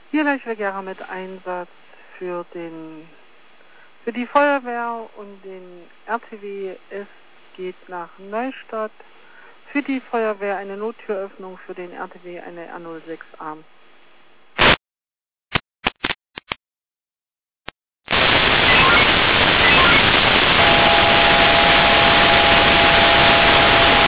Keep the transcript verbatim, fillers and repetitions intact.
Hier Leuchtwehrgerber mit Einsatz für den für die Feuerwehr und den R T W. Es geht nach Neustadt. Für die Feuerwehr eine Nottüröffnung, für den R T W eine R null sechs A.